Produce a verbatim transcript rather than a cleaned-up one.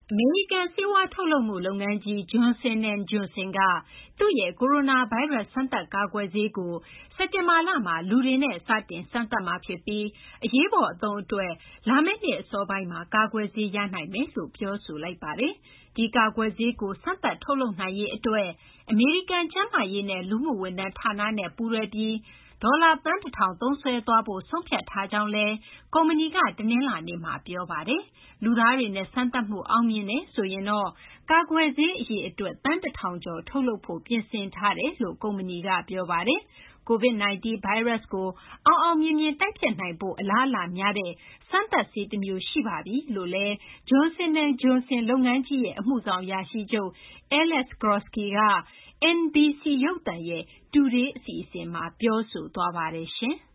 အမေရိကန်ဆေးဝါးထုတ်လုပ်မှုလုပ်ငန်းကြီး Johnson and Johnson ကသူ့ရဲ့ကိုရိုနာဗိုင်းရပ်စ်စမ်းသပ်ကာကွယ်ဆေးကိုစက်တင်ဘာလမှာလူတွေနဲ့စတင်စမ်းသပ်မှာဖြစ်ပြီးအရေးပေါ်အသုံးအတွက်လာမယ့်နှစ်အစောပိုင်းမှာကာကွယ်ဆေးရနိုင်မယ်လို့ပြောဆိုလိုက်ပါတယ်။ဒီကာကွယ်ဆေးကိုစမ်းသပ်ထုတ်လုပ်နိုင်ရေးအတွက်အမေရိကန်ကျန်းမာရေးနဲ့လူမှုဝန်ထမ်းဌာနနဲ့ပူးတွဲပြီးဒေါ်လာသန်းတစ်ထောင်သုံးစွဲသွားဖို့ဆုံးဖြတ်ထားကြောင်းလည်းကုမ္ပဏီကတနင်္လာနေ့မှာပြောပါတယ်။လူသားတွေနဲ့စမ်းသပ်မှုအောင်မြင်တယ်ဆိုရင်တော့ကာကွယ်ဆေးအရေအတွက်သန်းတစ်ထောင်ကျော်ထုတ်လုပ်ဖို့ပြင်ဆင်ထားတယ်လို့ကုမ္ပဏီကပြောပါတယ်။ ကိုဗစ် ၁၉ ဗိုင်းရပ်စ်ကိုအောင်အောင်မြင်မြင်တိုက်ဖျက်နိုင်ဖို့အလားအလာများတဲ့စမ်းသပ်ဆေးတစ်မျိုးရှိပါပြီလို့လည်း Johnson and Johnson လုပ်ငန်းကြီးရဲ့အမှုဆောင်အရာရှိချုပ် Alex Grodsky က အင်န်ဘီစီ ရုပ်သံရဲ့ Today အစီအစဉ်မှာပြောဆိုသွားပါတယ်ရှင်။